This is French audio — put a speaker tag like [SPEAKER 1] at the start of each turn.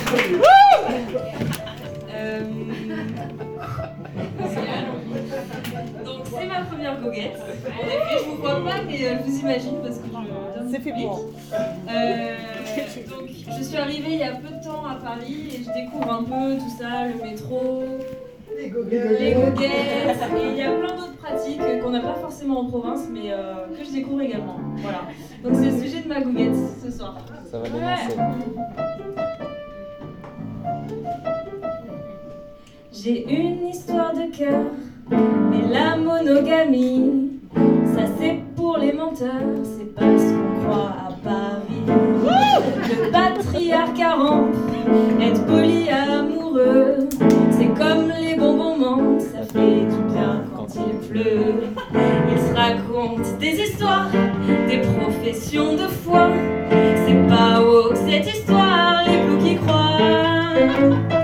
[SPEAKER 1] Donc c'est ma première goguette. En effet, je vous vois pas, mais je vous imagine parce que
[SPEAKER 2] c'est fait pour.
[SPEAKER 1] Donc je suis arrivée il y a peu de temps à Paris et je découvre un peu tout ça, le métro, les goguettes, et il y a plein d'autres pratiques qu'on n'a pas forcément en province, mais que je découvre également. Voilà. Donc c'est le sujet de ma goguette ce soir.
[SPEAKER 3] Ça va dénoncer.
[SPEAKER 1] J'ai une histoire de cœur, mais la monogamie, ça c'est pour les menteurs, c'est pas ce qu'on croit à Paris. Le patriarcat rampe, être polyamoureux, c'est comme les bonbons menthes, ça fait du bien quand il pleut. Ils se racontent des histoires, des professions de foi, c'est pas woke cette histoire, les bloues qui croient.